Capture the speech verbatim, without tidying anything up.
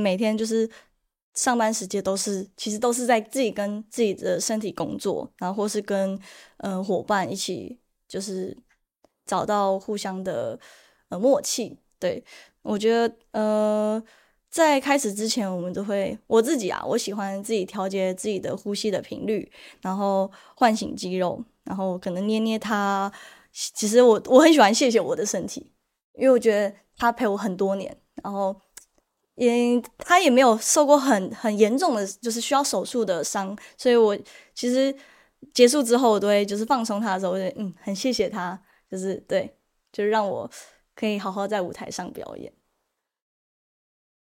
每天就是上班时间都是其实都是在自己跟自己的身体工作，然后或是跟呃伙伴一起就是找到互相的呃默契。对，我觉得呃在开始之前，我们都会我自己啊，我喜欢自己调节自己的呼吸的频率，然后唤醒肌肉，然后可能捏捏它。其实我我很喜欢谢谢我的身体，因为我觉得他陪我很多年，然后也他也没有受过很很严重的就是需要手术的伤，所以我其实结束之后我都会就是放松他的时候，我就嗯很谢谢他，就是对，就是让我可以好好在舞台上表演。